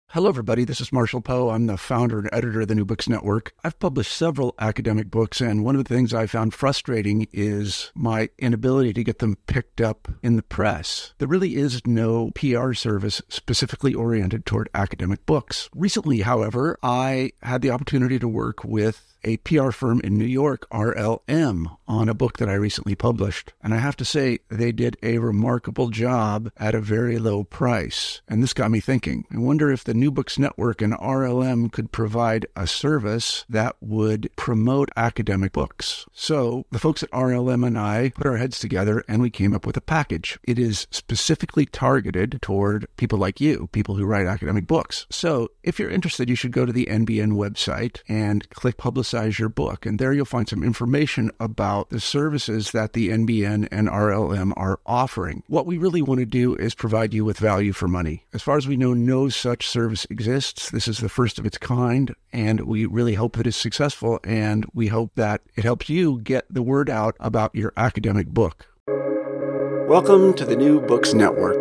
Hello, everybody. This is Marshall Poe. I'm the founder and editor of the New Books Network. I've published several academic books, and one of the things I found frustrating is my inability to get them picked up in the press. There really is no PR service specifically oriented toward academic books. Recently, however, I had the opportunity to work with a PR firm in New York, RLM, on a book that I recently published. And I have to say, they did a remarkable job at a very low price. And this got me thinking. I wonder if the New Books Network and RLM could provide a service that would promote academic books. So the folks at RLM and I put our heads together and we came up with a package. It is specifically targeted toward people like you, people who write academic books. So if you're interested, you should go to the NBN website and click Publicize Your Book. And there you'll find some information about the services that the NBN and RLM are offering. What we really want to do is provide you with value for money. As far as we know, no such service exists. This is the first of its kind, and we really hope that it's successful, and we hope that it helps you get the word out about your academic book. Welcome to the New Books Network.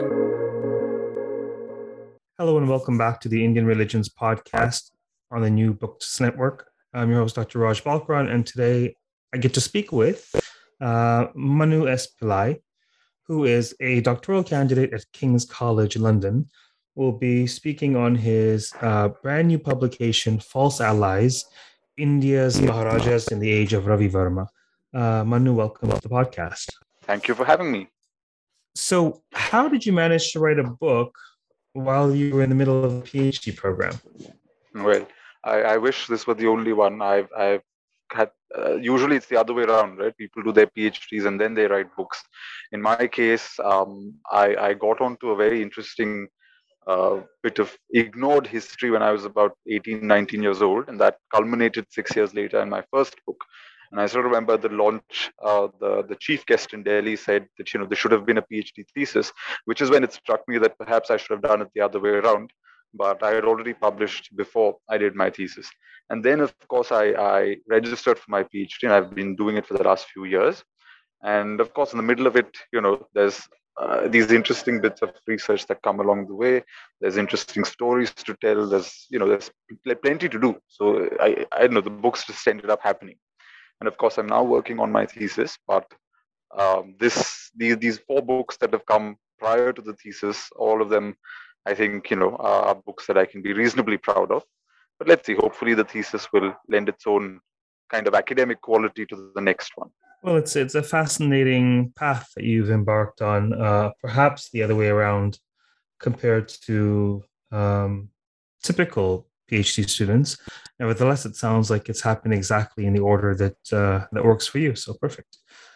Hello and welcome back to the Indian Religions Podcast on the New Books Network. I'm your host, Dr. Raj Balkaran, and today I get to speak with Manu S. Pillai, who is a doctoral candidate at King's College London. We'll be speaking on his brand new publication, False Allies, India's Maharajas in the Age of Ravi Verma. Manu, welcome to the podcast. Thank you for having me. So how did you manage to write a book while you were in the middle of a PhD program? Well, I wish this were the only one. I've had, usually it's the other way around, right? People do their PhDs and then they write books. In my case, I got onto a very interesting bit of ignored history when I was about 18, 19 years old. And that culminated 6 years later in my first book. And I still remember the launch, the chief guest in Delhi said that, there should have been a PhD thesis, which is when it struck me that perhaps I should have done it the other way around. But I had already published before I did my thesis. And then, of course, I registered for my PhD, and I've been doing it for the last few years. And of course, in the middle of it, there's these interesting bits of research that come along the way. There's interesting stories to tell. There's plenty to do. So I know the books just ended up happening. And of course, I'm now working on my thesis. But these 4 books that have come prior to the thesis, all of them, I think, are books that I can be reasonably proud of. But let's see, hopefully the thesis will lend its own kind of academic quality to the next one. Well, it's a fascinating path that you've embarked on, perhaps the other way around compared to typical PhD students. Nevertheless, it sounds like it's happened exactly in the order that works for you. So perfect.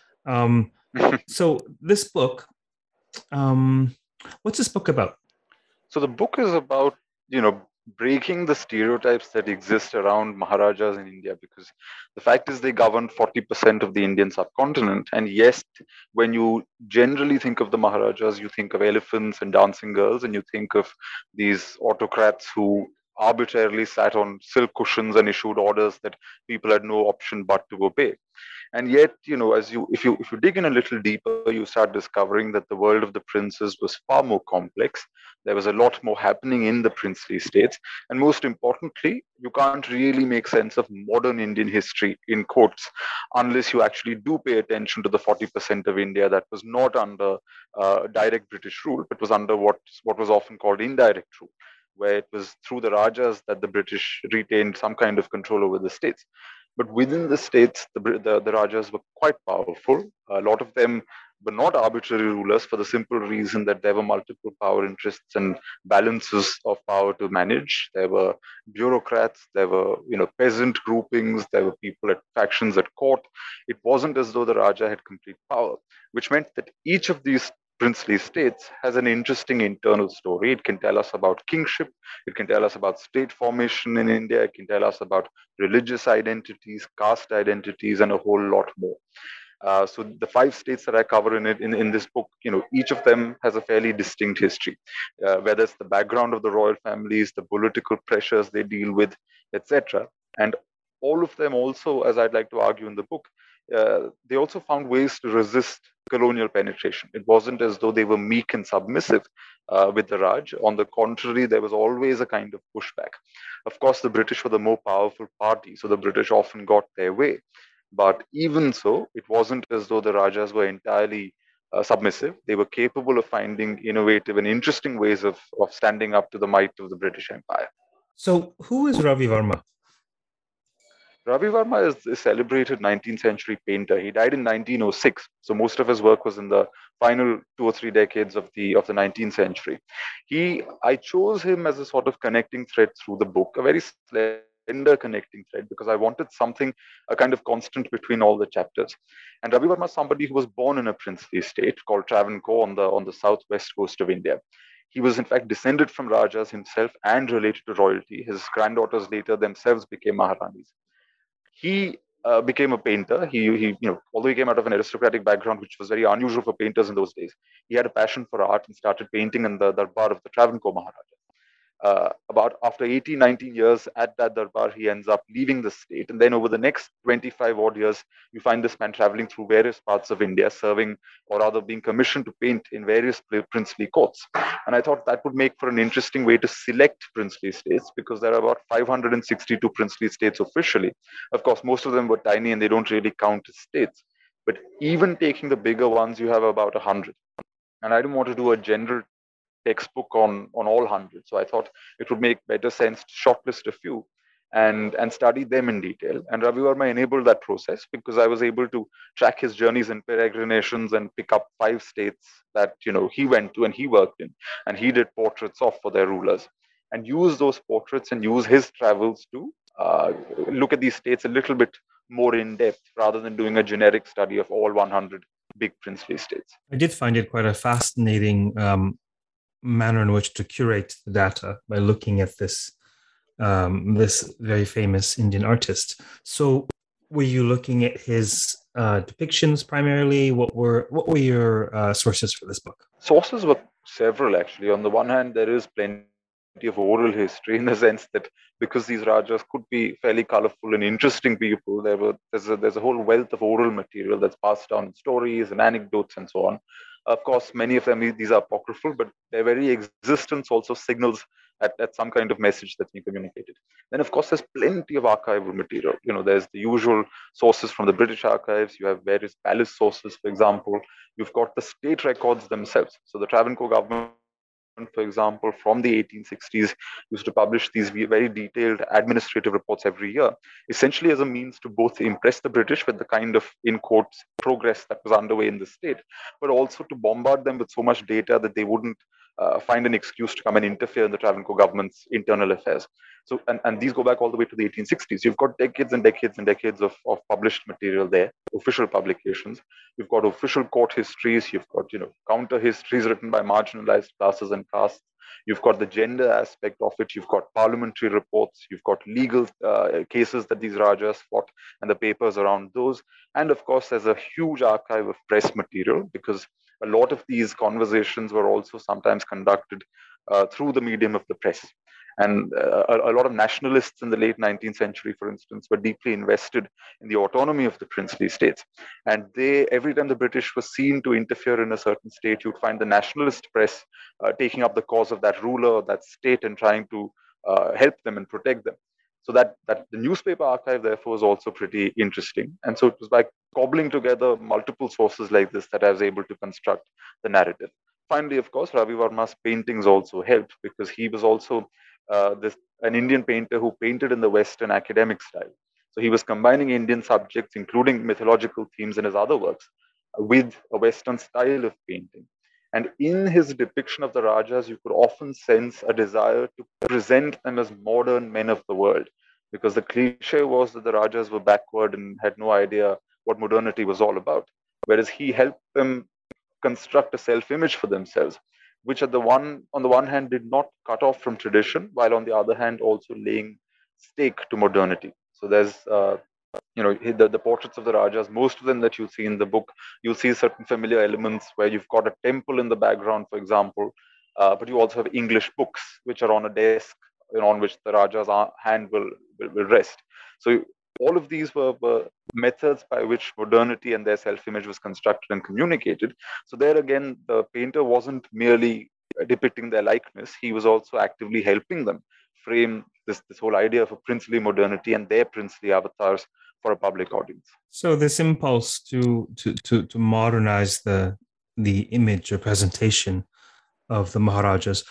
So this book, what's this book about? So the book is about, breaking the stereotypes that exist around Maharajas in India, because the fact is they governed 40% of the Indian subcontinent. And yes, when you generally think of the Maharajas, you think of elephants and dancing girls, and you think of these autocrats who arbitrarily sat on silk cushions and issued orders that people had no option but to obey. And yet, if you dig in a little deeper, you start discovering that the world of the princes was far more complex. There was a lot more happening in the princely states. And most importantly, you can't really make sense of modern Indian history, in quotes, unless you actually do pay attention to the 40% of India that was not under direct British rule, but was under what was often called indirect rule, where it was through the Rajas that the British retained some kind of control over the states. But within the states, the Rajas were quite powerful. A lot of them were not arbitrary rulers for the simple reason that there were multiple power interests and balances of power to manage. There were bureaucrats, there were peasant groupings, there were factions at court. It wasn't as though the Raja had complete power, which meant that each of these princely states has an interesting internal story. It can tell us about kingship, it can tell us about state formation in India, it can tell us about religious identities, caste identities, and a whole lot more. So the 5 states that I cover in this book, each of them has a fairly distinct history, whether it's the background of the royal families, the political pressures they deal with, etc. And all of them also, as I'd like to argue in the book, they also found ways to resist colonial penetration. It wasn't as though they were meek and submissive with the Raj. On the contrary, there was always a kind of pushback. Of course, the British were the more powerful party, so the British often got their way. But even so, it wasn't as though the Rajas were entirely submissive. They were capable of finding innovative and interesting ways of standing up to the might of the British Empire. So, who is Ravi Varma? Ravi Varma is a celebrated 19th century painter. He died in 1906, so most of his work was in the final 2 or 3 decades of the 19th century. I chose him as a sort of connecting thread through the book, a very slender connecting thread, because I wanted something, a kind of constant between all the chapters. And Ravi Varma is somebody who was born in a princely state called Travancore on the southwest coast of India. He was in fact descended from Rajas himself and related to royalty. His granddaughters later themselves became Maharanis. He became a painter. Although he came out of an aristocratic background, which was very unusual for painters in those days, he had a passion for art and started painting in the darbar of the Travancore Maharaja. About after 18, 19 years at that darbar, he ends up leaving the state. And then over the next 25 odd years, you find this man traveling through various parts of India, serving or rather being commissioned to paint in various princely courts. And I thought that would make for an interesting way to select princely states, because there are about 562 princely states officially. Of course, most of them were tiny and they don't really count as states. But even taking the bigger ones, you have about 100. And I didn't want to do a general textbook on all 100. So I thought it would make better sense to shortlist a few and study them in detail. And Ravi Varma enabled that process because I was able to track his journeys and peregrinations and pick up 5 states that he went to and he worked in, and he did portraits of for their rulers, and use those portraits and use his travels to look at these states a little bit more in depth rather than doing a generic study of all 100 big princely states. I did find it quite a fascinating manner in which to curate the data by looking at this this very famous Indian artist. So, were you looking at his depictions primarily? What were your sources for this book? Sources were several, actually. On the one hand, there is plenty of oral history, in the sense that because these Rajas could be fairly colorful and interesting people, there's a whole wealth of oral material that's passed down in stories and anecdotes and so on. Of course, many of them, these are apocryphal, but their very existence also signals at some kind of message that's being communicated. Then, of course, there's plenty of archival material. There's the usual sources from the British archives. You have various palace sources, for example. You've got the state records themselves. So the Travancore government, for example, from the 1860s, used to publish these very detailed administrative reports every year, essentially as a means to both impress the British with the kind of, in quotes, progress that was underway in the state, but also to bombard them with so much data that they wouldn't find an excuse to come and interfere in the Travancore government's internal affairs. So, and these go back all the way to the 1860s. You've got decades and decades and decades of published material there, official publications. You've got official court histories. You've got, counter histories written by marginalized classes and castes. You've got the gender aspect of it. You've got parliamentary reports. You've got legal cases that these Rajas fought and the papers around those. And of course, there's a huge archive of press material, because a lot of these conversations were also sometimes conducted through the medium of the press. And a lot of nationalists in the late 19th century, for instance, were deeply invested in the autonomy of the princely states. And every time the British were seen to interfere in a certain state, you'd find the nationalist press taking up the cause of that ruler or that state and trying to help them and protect them. So that the newspaper archive, therefore, is also pretty interesting. And so it was by cobbling together multiple sources like this that I was able to construct the narrative. Finally, of course, Ravi Varma's paintings also helped, because he was also an Indian painter who painted in the Western academic style. So he was combining Indian subjects, including mythological themes in his other works, with a Western style of painting. And in his depiction of the Rajas, you could often sense a desire to present them as modern men of the world, because the cliche was that the Rajas were backward and had no idea what modernity was all about. Whereas he helped them construct a self-image for themselves, which on the one hand did not cut off from tradition, while on the other hand also laying stake to modernity. So there's the portraits of the Rajas, most of them that you'll see in the book, you'll see certain familiar elements where you've got a temple in the background, for example, but you also have English books which are on a desk on which the Raja's hand will rest. So all of these were methods by which modernity and their self-image was constructed and communicated. So there again, the painter wasn't merely depicting their likeness; he was also actively helping them frame this whole idea of a princely modernity and their princely avatars for a public audience. So this impulse to modernize the image or presentation of the Maharajas,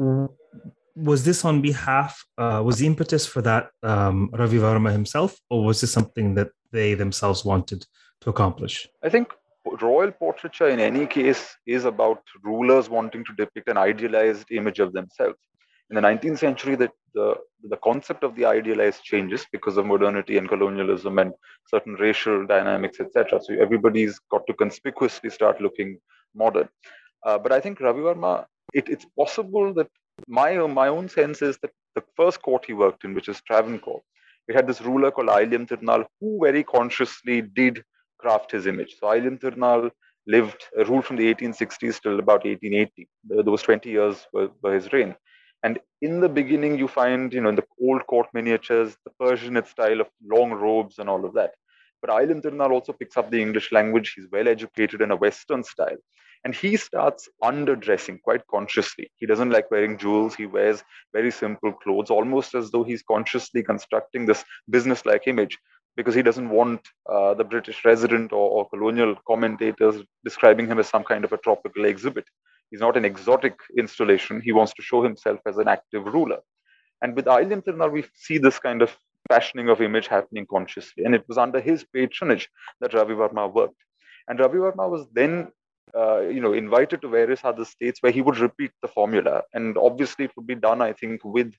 was this on behalf, was the impetus for that Ravi Varma himself, or was this something that they themselves wanted to accomplish? I think royal portraiture in any case is about rulers wanting to depict an idealized image of themselves. In the 19th century, the concept of the idealized changes because of modernity and colonialism and certain racial dynamics, etc. So everybody's got to conspicuously start looking modern. But I think Ravi Varma, it's possible that my own sense is that the first court he worked in, which is Travancore, it had this ruler called Ailiyam Tirunal who very consciously did craft his image. So Ailiyam Tirunal ruled from the 1860s till about 1880. Those 20 years were his reign. And in the beginning, you find, in the old court miniatures, the Persianate style of long robes and all of that. But Ailiyam Tirunal also picks up the English language. He's well educated in a Western style. And he starts underdressing quite consciously. He doesn't like wearing jewels. He wears very simple clothes, almost as though he's consciously constructing this business-like image because he doesn't want the British resident or colonial commentators describing him as some kind of a tropical exhibit. He's not an exotic installation. He wants to show himself as an active ruler. And with Ailiyam Tirunal, we see this kind of fashioning of image happening consciously. And it was under his patronage that Ravi Varma worked. And Ravi Varma was then invited to various other states where he would repeat the formula. And obviously, it would be done, I think, with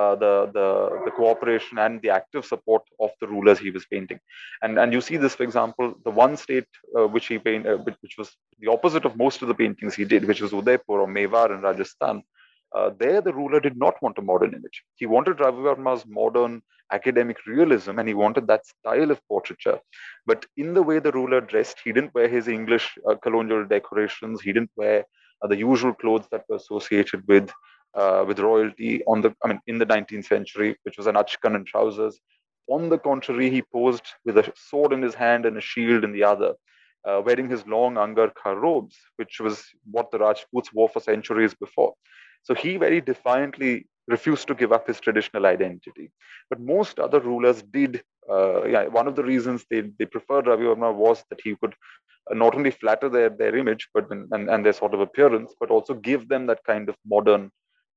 the cooperation and the active support of the rulers he was painting. And you see this, for example, the one state which he painted, which was the opposite of most of the paintings he did, which was Udaipur or Mewar in Rajasthan. There, the ruler did not want a modern image. He wanted Ravi Varma's modern academic realism, and he wanted that style of portraiture. But in the way the ruler dressed, he didn't wear his English colonial decorations. He didn't wear the usual clothes that were associated with royalty in the 19th century, which was an achkan and trousers. On the contrary, he posed with a sword in his hand and a shield in the other, wearing his long angarkha robes, which was what the Rajputs wore for centuries before. So he very defiantly refused to give up his traditional identity. But most other rulers did. One of the reasons they preferred Ravi Varma was that he could not only flatter their image and their sort of appearance, but also give them that kind of modern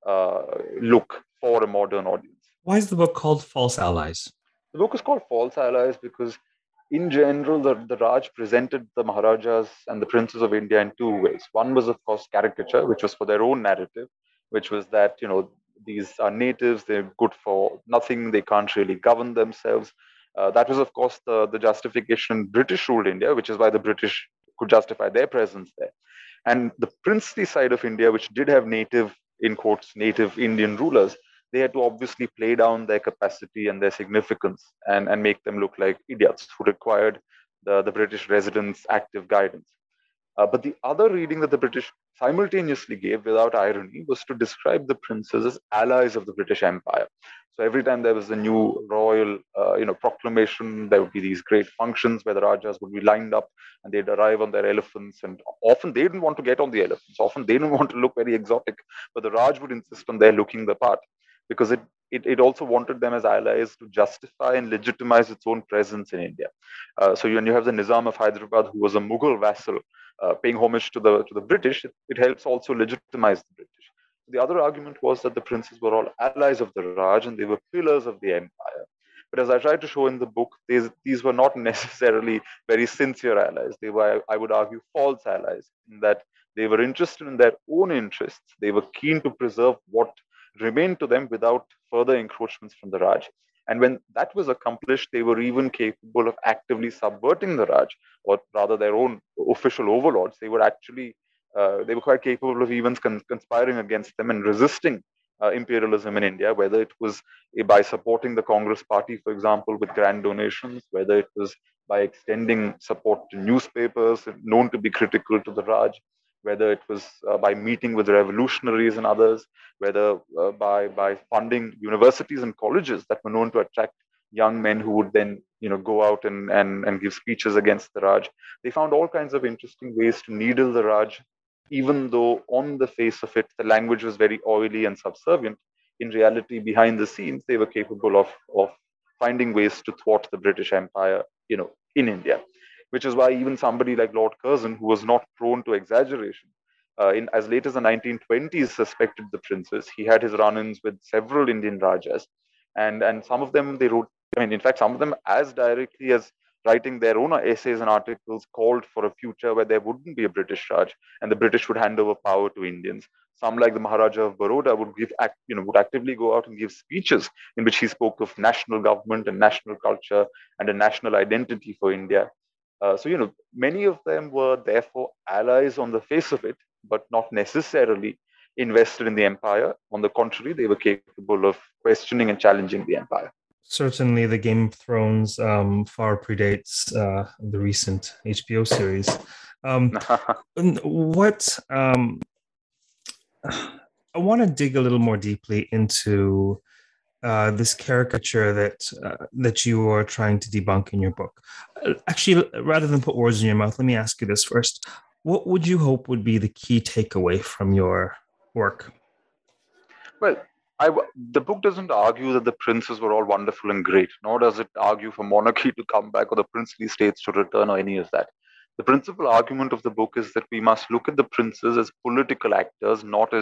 look for a modern audience. Why is the book called False Allies? The book is called False Allies because in general, the Raj presented the Maharajas and the princes of India in two ways. One was, of course, caricature, which was for their own narrative, which was that, these are natives, they're good for nothing, they can't really govern themselves. That was, of course, the justification British ruled India, which is why the British could justify their presence there. And the princely side of India, which did have native, in quotes, native Indian rulers, they had to obviously play down their capacity and their significance and make them look like idiots who required the British residents' active guidance. But the other reading that the British simultaneously gave without irony was to describe the princes as allies of the British Empire. So every time there was a new royal proclamation, there would be these great functions where the Rajas would be lined up and they'd arrive on their elephants. And often they didn't want to get on the elephants. Often they didn't want to look very exotic, but the Raj would insist on their looking the part because it also wanted them as allies to justify and legitimize its own presence in India. So when you have the Nizam of Hyderabad, who was a Mughal vassal, paying homage to the British, it helps also legitimize the British. The other argument was that the princes were all allies of the Raj and they were pillars of the empire. But as I tried to show in the book, these were not necessarily very sincere allies. They were, I would argue, false allies in that they were interested in their own interests. They were keen to preserve what remained to them without further encroachments from the Raj. And when that was accomplished, they were even capable of actively subverting the Raj, or rather their own official overlords. They were actually, they were quite capable of even conspiring against them and resisting imperialism in India, whether it was by supporting the Congress party, for example, with grand donations, whether it was by extending support to newspapers known to be critical to the Raj, whether it was by meeting with revolutionaries and others, whether by funding universities and colleges that were known to attract young men who would then go out and give speeches against the Raj. They found all kinds of interesting ways to needle the Raj, even though on the face of it, the language was very oily and subservient. In reality, behind the scenes, they were capable of finding ways to thwart the British Empire, in India. Which is why even somebody like Lord Curzon, who was not prone to exaggeration, in as late as the 1920s, suspected the princes. He had his run-ins with several Indian Rajas, and some of them they wrote. I mean, in fact, some of them as directly as writing their own essays and articles called for a future where there wouldn't be a British Raj and the British would hand over power to Indians. Some, like the Maharaja of Baroda, would actively go out and give speeches in which he spoke of national government and national culture and a national identity for India. So, many of them were therefore allies on the face of it, but not necessarily invested in the empire. On the contrary, they were capable of questioning and challenging the empire. Certainly, the Game of Thrones far predates the recent HBO series. I want to dig a little more deeply into this caricature that you are trying to debunk in your book. Actually, rather than put words in your mouth, let me ask you this first. What would you hope would be the key takeaway from your work? Well, the book doesn't argue that the princes were all wonderful and great, nor does it argue for monarchy to come back or the princely states to return or any of that. The principal argument of the book is that we must look at the princes as political actors, not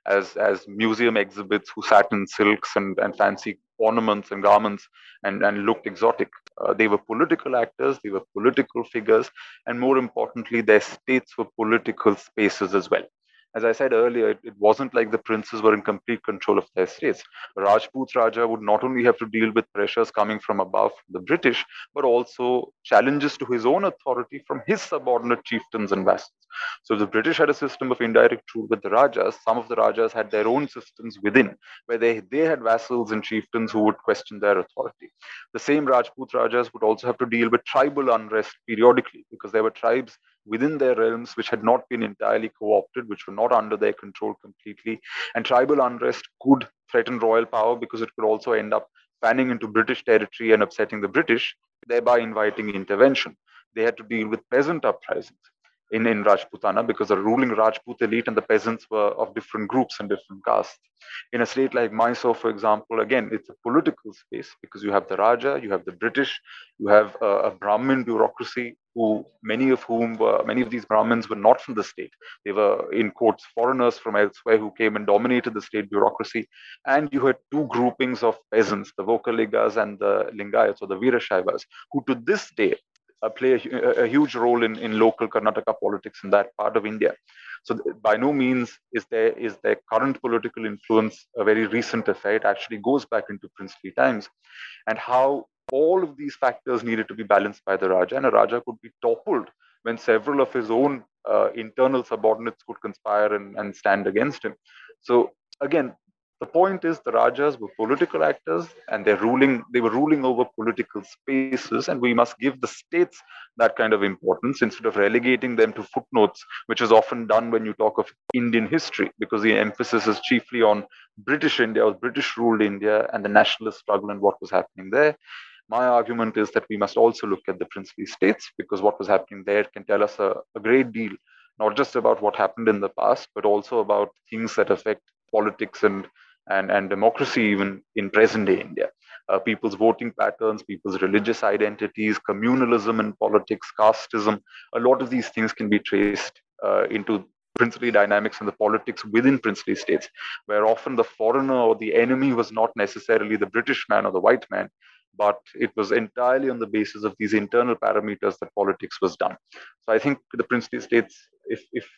as museum exhibits who sat in silks and fancy ornaments and garments and looked exotic. They were political actors, they were political figures, and more importantly, their states were political spaces as well. As I said earlier, it wasn't like the princes were in complete control of their states. Rajput Raja would not only have to deal with pressures coming from above the British, but also challenges to his own authority from his subordinate chieftains and vassals. So the British had a system of indirect rule with the Rajas. Some of the Rajas had their own systems within, where they had vassals and chieftains who would question their authority. The same Rajput Rajas would also have to deal with tribal unrest periodically, because there were tribes within their realms which had not been entirely co-opted, which were not under their control completely. And tribal unrest could threaten royal power because it could also end up fanning into British territory and upsetting the British, thereby inviting intervention. They had to deal with peasant uprisings in Rajputana because the ruling Rajput elite and the peasants were of different groups and different castes. In a state like Mysore, for example, again, it's a political space because you have the Raja, you have the British, you have a Brahmin bureaucracy many of these Brahmins were not from the state. They were, in quotes, foreigners from elsewhere who came and dominated the state bureaucracy. And you had two groupings of peasants, the Vokaligas and the Lingayats or the Veerashaivas, who to this day play a huge role in local Karnataka politics in that part of India. So by no means is their current political influence a very recent affair. It actually goes back into princely times, and how all of these factors needed to be balanced by the Raja, and a Raja could be toppled when several of his own internal subordinates could conspire and stand against him. So again, the point is the Rajas were political actors and they were ruling over political spaces, and we must give the states that kind of importance instead of relegating them to footnotes, which is often done when you talk of Indian history, because the emphasis is chiefly on British India or British ruled India and the nationalist struggle and what was happening there. My argument is that we must also look at the princely states, because what was happening there can tell us a great deal, not just about what happened in the past, but also about things that affect politics and democracy even in present day India. People's voting patterns, people's religious identities, communalism in politics, casteism, a lot of these things can be traced into princely dynamics and the politics within princely states, where often the foreigner or the enemy was not necessarily the British man or the white man, but it was entirely on the basis of these internal parameters that politics was done. So I think the princely states, if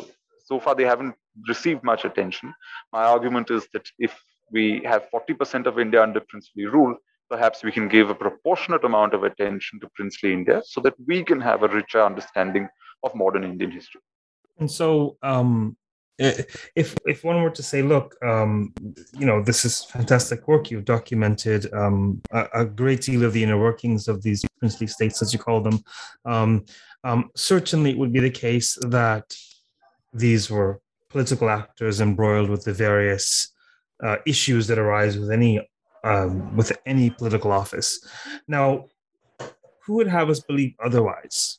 so far they haven't received much attention. My argument is that if we have 40% of India under princely rule, perhaps we can give a proportionate amount of attention to princely India so that we can have a richer understanding of modern Indian history. And so, if one were to say, look, this is fantastic work. You've documented a great deal of the inner workings of these princely states, as you call them. Certainly, it would be the case that these were political actors embroiled with the various issues that arise with any with any political office. Now, who would have us believe otherwise?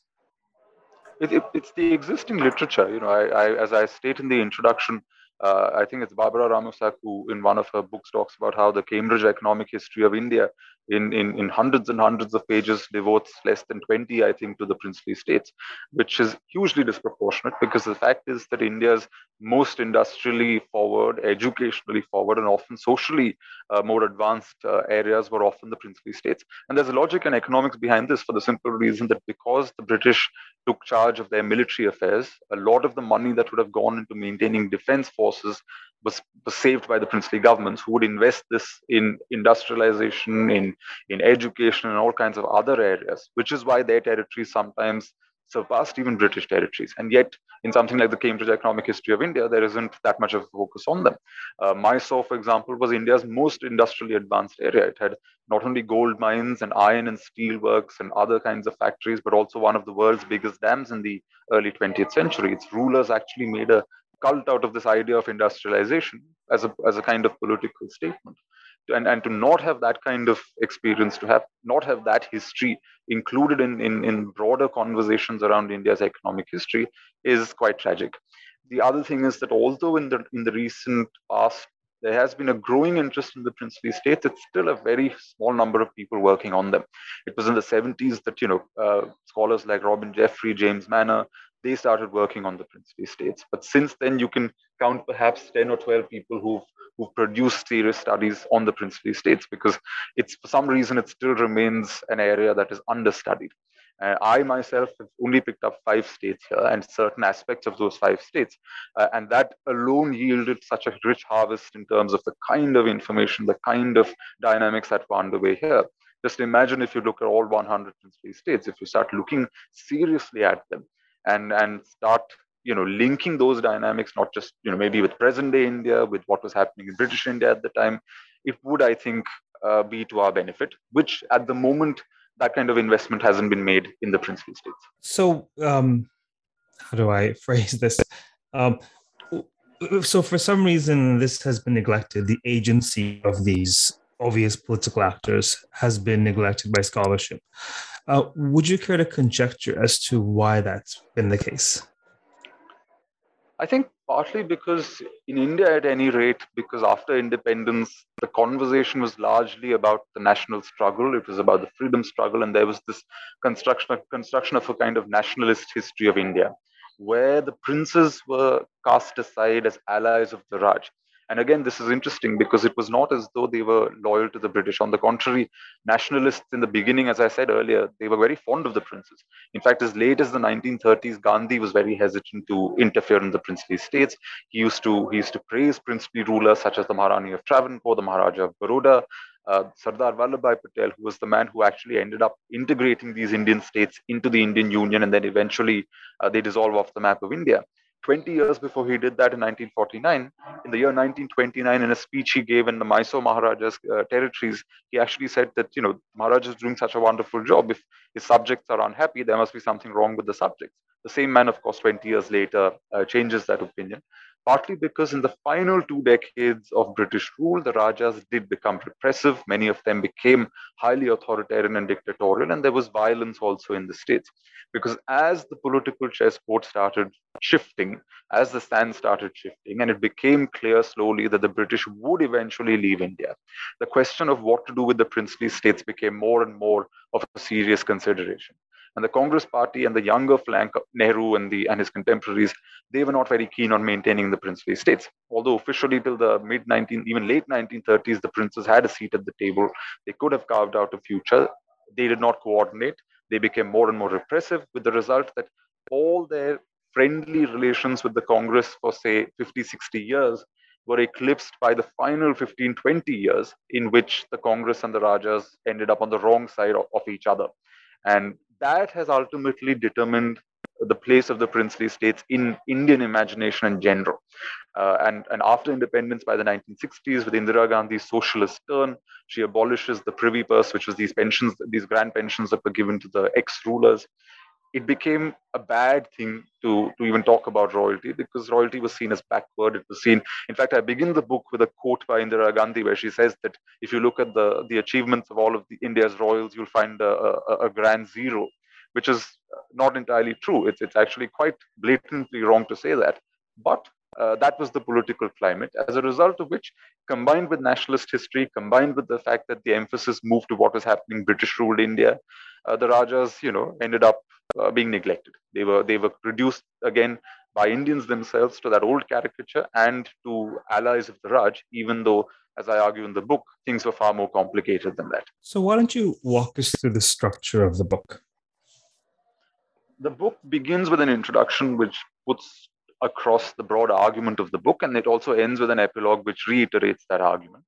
It's the existing literature. As I state in the introduction, I think it's Barbara Ramosak who, in one of her books, talks about how the Cambridge Economic History of India, in hundreds and hundreds of pages, devotes less than 20, I think, to the princely states, which is hugely disproportionate because the fact is that India's most industrially forward, educationally forward, and often socially more advanced areas were often the princely states. And there's a logic and economics behind this for the simple reason that because the British took charge of their military affairs, a lot of the money that would have gone into maintaining defense forces was saved by the princely governments, who would invest this in industrialization, in education, and all kinds of other areas, which is why their territories sometimes surpassed even British territories. And yet, in something like the Cambridge Economic History of India, there isn't that much of a focus on them. Mysore, for example, was India's most industrially advanced area. It had not only gold mines and iron and steel works and other kinds of factories, but also one of the world's biggest dams in the early 20th century. Its rulers actually made a cult out of this idea of industrialization as a kind of political statement. And to not have that kind of experience, to have not have that history included in broader conversations around India's economic history is quite tragic. The other thing is that although in the recent past there has been a growing interest in the princely states, it's still a very small number of people working on them. It was in the 70s that scholars like Robin Jeffrey, James Manner, they started working on the princely states. But since then, you can count perhaps 10 or 12 people who've produced serious studies on the princely states, because it's, for some reason, it still remains an area that is understudied. I myself have only picked up 5 states here and certain aspects of those 5 states. And that alone yielded such a rich harvest in terms of the kind of information, the kind of dynamics that were underway here. Just imagine if you look at all 100 princely states, if you start looking seriously at them and start linking those dynamics, not just maybe with present day India, with what was happening in British India at the time, it would, I think, be to our benefit, which at the moment that kind of investment hasn't been made in the princely states. So, how do I phrase this? So, for some reason, this has been neglected. The agency of these obvious political actors has been neglected by scholarship. Would you care to conjecture as to why that's been the case? I think partly because in India, at any rate, because after independence, the conversation was largely about the national struggle. It was about the freedom struggle. And there was this construction of a kind of nationalist history of India, where the princes were cast aside as allies of the Raj. And again, this is interesting because it was not as though they were loyal to the British. On the contrary, nationalists in the beginning, as I said earlier, they were very fond of the princes. In fact, as late as the 1930s, Gandhi was very hesitant to interfere in the princely states. He used to praise princely rulers such as the Maharani of Travancore, the Maharaja of Baroda, Sardar Vallabhbhai Patel, who was the man who actually ended up integrating these Indian states into the Indian Union, and then eventually they dissolved off the map of India. 20 years before he did that in 1949, in the year 1929, in a speech he gave in the Mysore Maharaja's territories, he actually said that, Maharaj is doing such a wonderful job. If his subjects are unhappy, there must be something wrong with the subjects. The same man, of course, 20 years later changes that opinion, partly because in the final 2 decades of British rule, the Rajas did become repressive. Many of them became highly authoritarian and dictatorial, and there was violence also in the states. Because as the political chessboard started shifting, as the sand started shifting, and it became clear slowly that the British would eventually leave India, the question of what to do with the princely states became more and more of a serious consideration. And the Congress party and the younger flank, Nehru and his contemporaries, they were not very keen on maintaining the princely states. Although officially till the even late 1930s, the princes had a seat at the table. They could have carved out a future. They did not coordinate. They became more and more repressive, with the result that all their friendly relations with the Congress for, say, 50, 60 years were eclipsed by the final 15, 20 years in which the Congress and the Rajas ended up on the wrong side of each other. And that has ultimately determined the place of the princely states in Indian imagination in general. And after independence by the 1960s, with Indira Gandhi's socialist turn, she abolishes the privy purse, which was these pensions, these grand pensions that were given to the ex-rulers. it became a bad thing to even talk about royalty, because royalty was seen as backward. It was seen, in fact, I begin the book with a quote by Indira Gandhi where she says that if you look at the achievements of all of the India's royals, you'll find a grand zero, which is not entirely true. It's actually quite blatantly wrong to say that. But that was the political climate, as a result of which, combined with nationalist history, combined with the fact that the emphasis moved to what was happening British ruled India, the Rajas, ended up being neglected. They were reduced again by Indians themselves to that old caricature and to allies of the Raj, even though, as I argue in the book, things were far more complicated than that. So why don't you walk us through the structure of the book? The book begins with an introduction which puts across the broad argument of the book, and it also ends with an epilogue which reiterates that argument.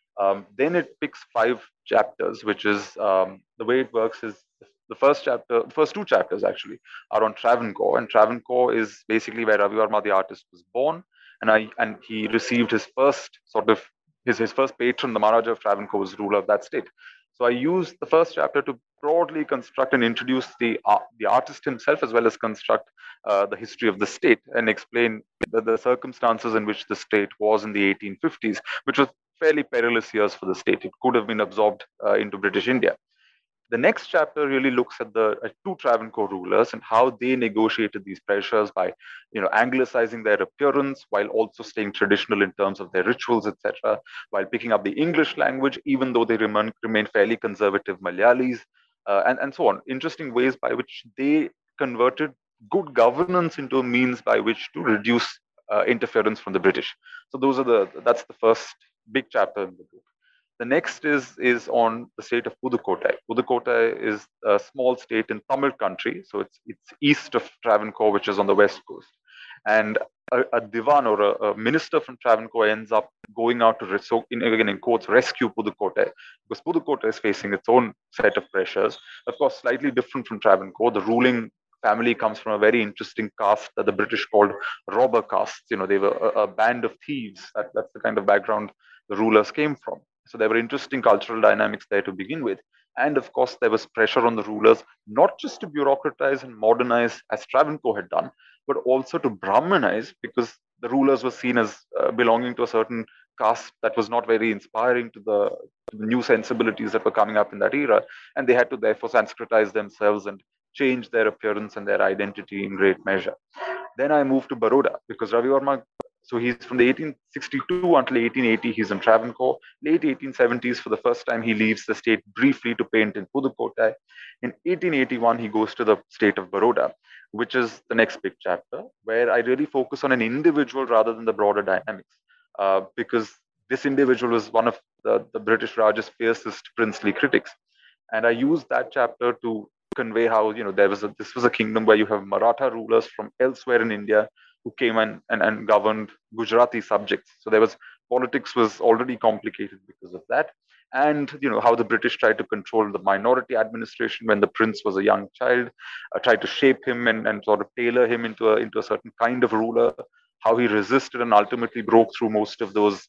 Then it picks 5 chapters, which is the way it works is the first 2 chapters actually are on Travancore, and Travancore is basically where Ravi Varma the artist was born, and he received his first sort of his first patron, the Maharaja of Travancore, was ruler of that state. So I used the first chapter to broadly construct and introduce the artist himself, as well as construct the history of the state and explain the circumstances in which the state was in the 1850s, which was fairly perilous years for the state. It could have been absorbed into British India. The next chapter really looks at the 2 Travancore rulers and how they negotiated these pressures by, anglicizing their appearance while also staying traditional in terms of their rituals, etc., while picking up the English language, even though they remain fairly conservative Malayalis, and so on. Interesting ways by which they converted good governance into a means by which to reduce interference from the British. So that's the first big chapter in the book. The next is on the state of Pudukkottai. Pudukkottai is a small state in Tamil country, so it's east of Travancore, which is on the west coast. And a divan or a minister from Travancore ends up going out to, again in quotes, rescue Pudukkottai, because Pudukkottai is facing its own set of pressures. Of course, slightly different from Travancore. The ruling family comes from a very interesting caste that the British called robber castes. They were a band of thieves. That's the kind of background the rulers came from. So there were interesting cultural dynamics there to begin with. And of course, there was pressure on the rulers, not just to bureaucratize and modernize as Travancore had done, but also to Brahmanize, because the rulers were seen as belonging to a certain caste that was not very inspiring to the new sensibilities that were coming up in that era. And they had to therefore Sanskritize themselves and change their appearance and their identity in great measure. Then I moved to Baroda, because Ravi Varma, so he's from the 1862 until 1880, he's in Travancore. Late 1870s, for the first time, he leaves the state briefly to paint in Pudukkottai. In 1881, he goes to the state of Baroda, which is the next big chapter, where I really focus on an individual rather than the broader dynamics, because this individual was one of the British Raj's fiercest princely critics. And I use that chapter to convey how this was a kingdom where you have Maratha rulers from elsewhere in India who came and governed Gujarati subjects. So politics was already complicated because of that. And how the British tried to control the minority administration when the prince was a young child, tried to shape him and sort of tailor him into a certain kind of ruler. How he resisted and ultimately broke through most of those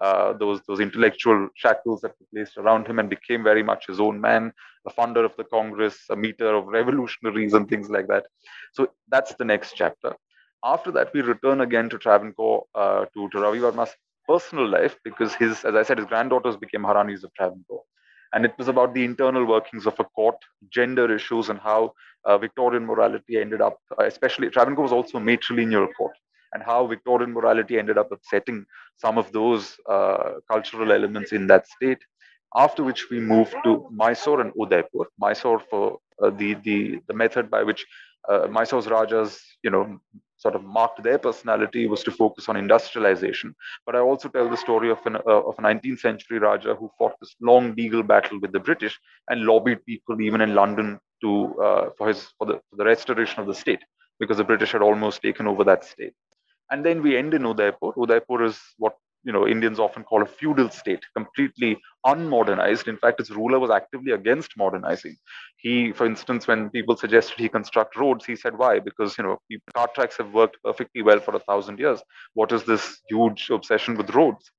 intellectual shackles that were placed around him and became very much his own man, a founder of the Congress, a meter of revolutionaries and things like that. So that's the next chapter. After that, we return again to Travancore, to Ravi Varma's personal life, because as I said, his granddaughters became Haranis of Travancore. And it was about the internal workings of a court, gender issues, and how Victorian morality ended up, especially Travancore was also a matrilineal court, and how Victorian morality ended up upsetting some of those cultural elements in that state. After which we moved to Mysore and Udaipur. Mysore for the method by which Mysore's Rajas, sort of marked their personality was to focus on industrialization. But I also tell the story of a 19th century Raja who fought this long legal battle with the British and lobbied people even in London for the restoration of the state, because the British had almost taken over that state. And then we end in Udaipur. Udaipur is what Indians often call a feudal state, completely unmodernized. In fact, its ruler was actively against modernizing. He, for instance, when people suggested he construct roads, he said, why? Because cart tracks have worked perfectly well for 1,000 years. What is this huge obsession with roads?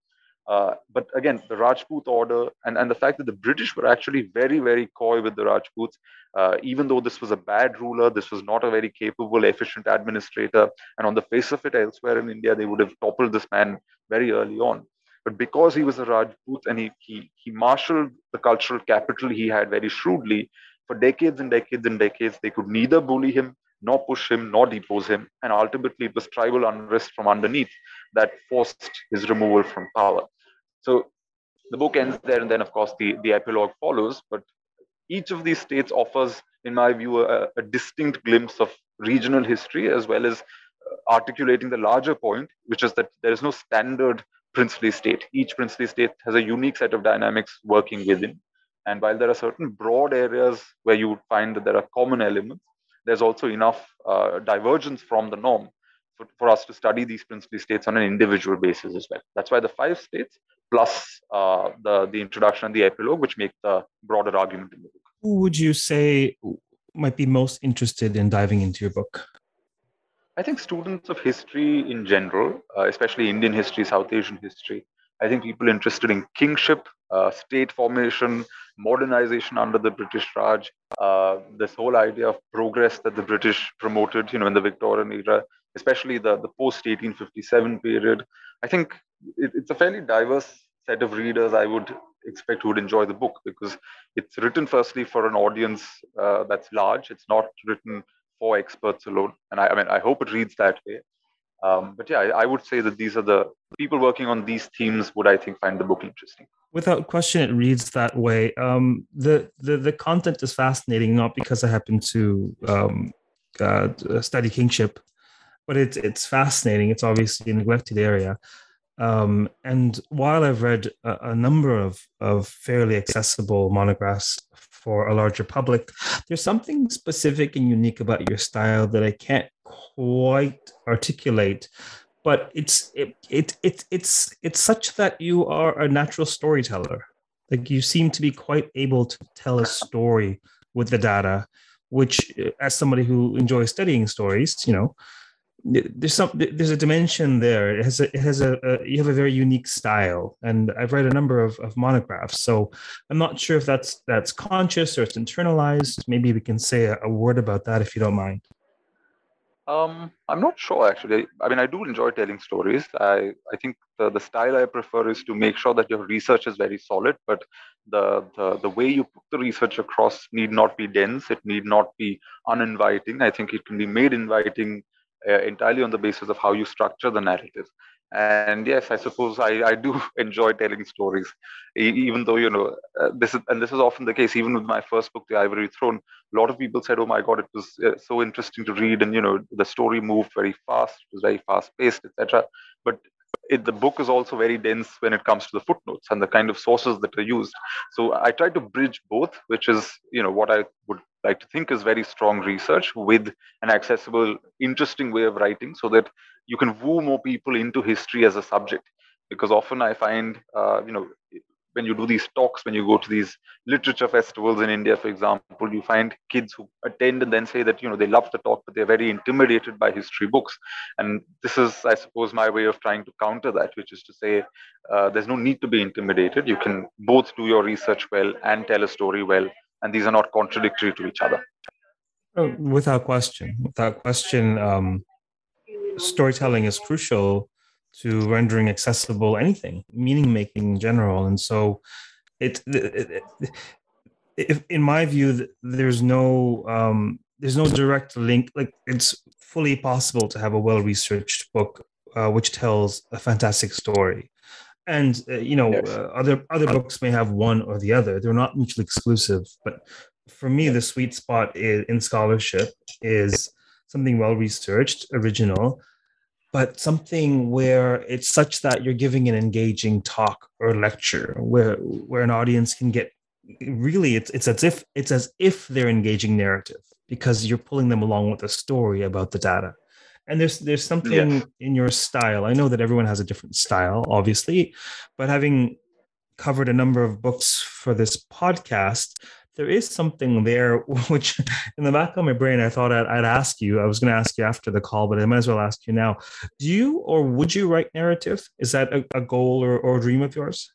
But again, the Rajput order and the fact that the British were actually very, very coy with the Rajputs, even though this was a bad ruler, this was not a very capable, efficient administrator. And on the face of it, elsewhere in India, they would have toppled this man very early on. But because he was a Rajput and he marshaled the cultural capital he had very shrewdly, for decades and decades and decades, they could neither bully him, nor push him, nor depose him. And ultimately, it was tribal unrest from underneath that forced his removal from power. So the book ends there, and then, of course, the epilogue follows. But each of these states offers, in my view, a distinct glimpse of regional history, as well as articulating the larger point, which is that there is no standard princely state. Each princely state has a unique set of dynamics working within. And while there are certain broad areas where you would find that there are common elements, there's also enough divergence from the norm for us to study these princely states on an individual basis as well. That's why the 5 states plus the introduction and the epilogue, which make the broader argument in the book. Who would you say might be most interested in diving into your book? I think students of history in general, especially Indian history, South Asian history, I think people interested in kingship, state formation, modernization under the British Raj, this whole idea of progress that the British promoted, in the Victorian era, especially the post 1857 period. I think it's a fairly diverse set of readers I would expect who would enjoy the book, because it's written firstly for an audience that's large. It's not written for experts alone, and I hope it reads that way. But yeah, I would say that these are the people working on these themes would, I think, find the book interesting. Without question, it reads that way. The content is fascinating, not because I happen to study kingship, but it's fascinating. It's obviously a neglected area. And while I've read a number of fairly accessible monographs for a larger public, there's something specific and unique about your style that I can't quite articulate. But it's such that you are a natural storyteller. Like, you seem to be quite able to tell a story with the data, which, as somebody who enjoys studying stories, there's a dimension there. You have a very unique style, and I've read a number of monographs, so I'm not sure if that's conscious or it's internalized. Maybe we can say a word about that, if you don't mind. I'm not sure, actually. I do enjoy telling stories. I think the style I prefer is to make sure that your research is very solid, but the way you put the research across need not be dense. It need not be uninviting. I think it can be made inviting entirely on the basis of how you structure the narrative. And yes, I suppose I do enjoy telling stories, even though this is often the case. Even with my first book, The Ivory Throne, a lot of people said, "Oh my God, it was so interesting to read," and the story moved very fast, it was very fast paced, etc. But the book is also very dense when it comes to the footnotes and the kind of sources that are used. So I try to bridge both, which is what I would like to think is very strong research with an accessible, interesting way of writing, so that you can woo more people into history as a subject. Because often I find, when you do these talks, when you go to these literature festivals in India, for example, you find kids who attend and then say that, they love the talk, but they're very intimidated by history books. And this is, I suppose, my way of trying to counter that, which is to say, there's no need to be intimidated. You can both do your research well and tell a story well, and these are not contradictory to each other. Without question, storytelling is crucial to rendering accessible anything, meaning making in general. And so in my view, there's no direct link. Like, it's fully possible to have a well-researched book which tells a fantastic story. And yes. Other books may have one or the other. They're not mutually exclusive. But for me, the sweet spot in scholarship is something well-researched, original, but something where it's such that you're giving an engaging talk or lecture where an audience can get really, it's as if they're engaging narrative, because you're pulling them along with a story about the data. And there's something yes. in your style. I know that everyone has a different style, obviously, but having covered a number of books for this podcast, there is something there, which in the back of my brain, I thought I'd ask you. I was going to ask you after the call, but I might as well ask you now. Do you or would you write narrative? Is that a goal or dream of yours?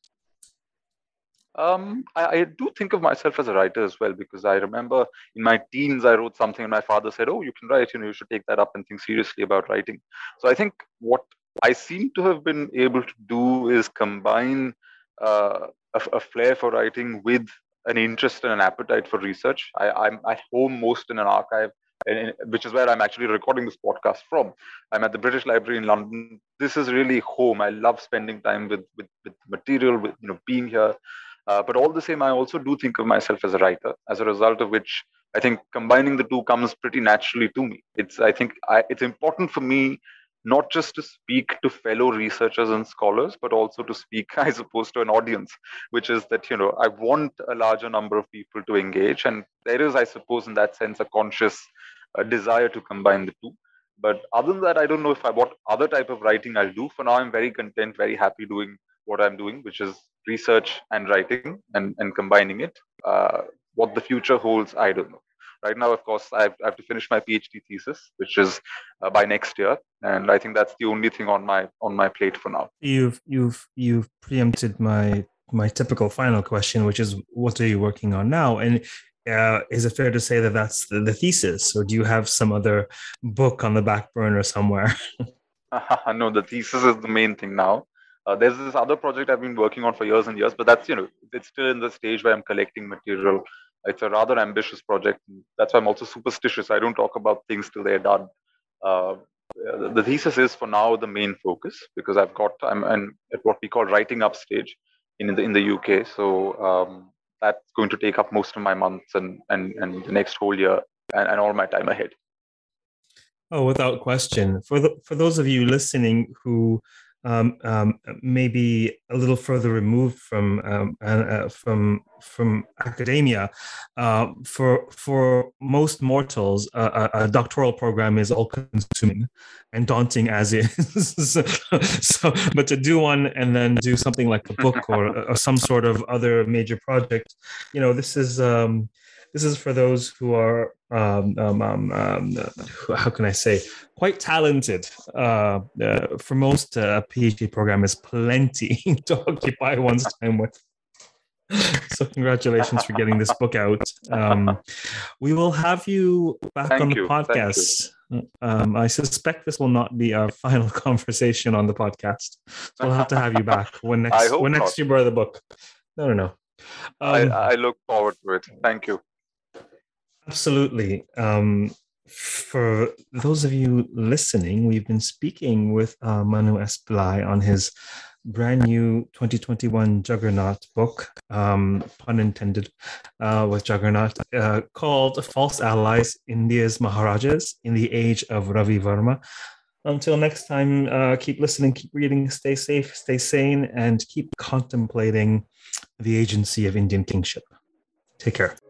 I do think of myself as a writer as well, because I remember in my teens I wrote something and my father said, "Oh, you can write, you should take that up and think seriously about writing." So I think what I seem to have been able to do is combine a flair for writing with an interest and an appetite for research. I'm at home most in an archive, which is where I'm actually recording this podcast from. I'm at the British Library in London. This is really home. I love spending time with material, with being here. But all the same, I also do think of myself as a writer, as a result of which I think combining the two comes pretty naturally to me. It's important for me not just to speak to fellow researchers and scholars, but also to speak, I suppose, to an audience, which is that, I want a larger number of people to engage. And there is, I suppose, in that sense, a conscious desire to combine the two. But other than that, I don't know what other type of writing I'll do. For now, I'm very content, very happy doing what I'm doing, which is research and writing and combining it. What the future holds, I don't know. Right now, of course, I have to finish my PhD thesis, which is by next year, and I think that's the only thing on my plate for now. You've preempted my typical final question, which is, what are you working on now? And is it fair to say that that's the thesis, or do you have some other book on the back burner somewhere? No, the thesis is the main thing now. There's this other project I've been working on for years and years, but that's, it's still in the stage where I'm collecting material. It's a rather ambitious project. That's why I'm also superstitious. I don't talk about things till they're done. The thesis is for now the main focus, because I'm at what we call writing up stage in the UK. So that's going to take up most of my months and the next whole year and all my time ahead. Oh, without question. For those of you listening who maybe a little further removed from academia, for most mortals, a doctoral program is all-consuming and daunting as is. So, but to do one and then do something like a book or some sort of other major project, this is for those who are, how can I say, quite talented. For most, a PhD program is plenty to occupy one's time with. So congratulations for getting this book out. We will have you back on the podcast. I suspect this will not be our final conversation on the podcast. So we'll have to have you back when next you borrow the book. No. I look forward to it. Thank you. Absolutely. For those of you listening, we've been speaking with Manu S. Pillai on his brand new 2021 Juggernaut book, pun intended, with Juggernaut, called False Allies, India's Maharajas in the Age of Ravi Verma. Until next time, keep listening, keep reading, stay safe, stay sane, and keep contemplating the agency of Indian kingship. Take care.